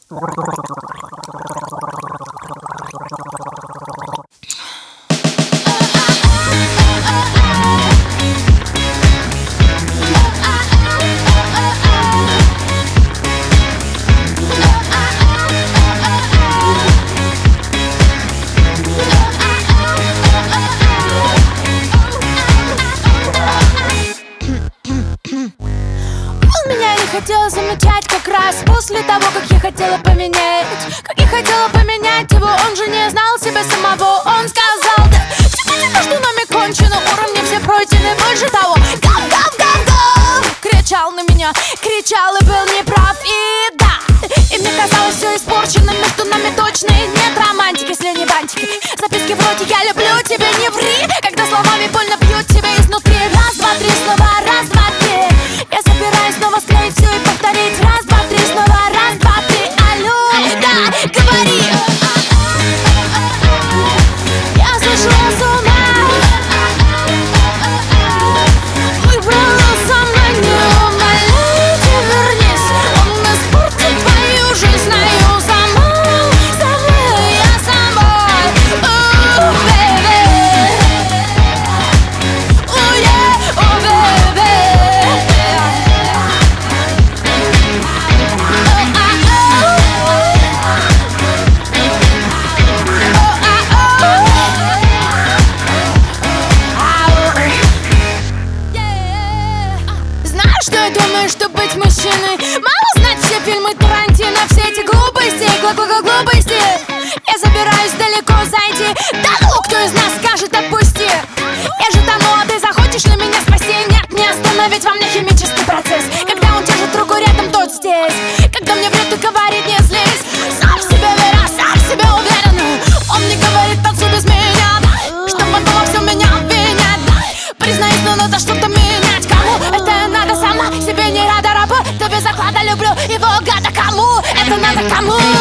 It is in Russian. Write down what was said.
Хотела замечать как раз после того, как я хотела поменять. Как я хотела поменять его, он же не знал себя самого. Он сказал, да, все между нами кончено, уровни все пройдены, больше того. Гав, гав, гав, гав, кричал на меня, кричал и был неправ. И да, и мне казалось все испорчено, между нами точно нет романтики, если не бантики. Записки вроде я люблю тебя, не ври, когда словами больно бьют тебя изнутри. Раз, два, три слова, раз, два, три. Я собираюсь снова склеить все и повторить. Раз, два, три, снова, раз, два, три. Алло, да, говори. Я сошла с ума, выбрала сама, не умоляйте, вернись. Он испортит твою жизнь, знаю сама, я собой. Baby, yeah, baby. Знаешь, что я думаю, что быть мужчиной? Мало знать все фильмы Тарантино, все эти глупости, глупости. Я собираюсь далеко зайти. Да ну, кто из нас скажет отпусти? Я же тону, а ты захочешь ли меня спасти? Нет, не остановить во мне химический процесс. Когда он держит руку рядом, тот здесь. Когда мне врет и говорит, не злись. Сам в себе веря, сам в себе уверен. Он мне говорит, танцуй без меня, что потом во всем меня обвинять. Признаюсь, но надо что-то менять. Кому это надо, сама себе не рада, рабу. Да без заклада люблю его, гада, кому это надо, кому?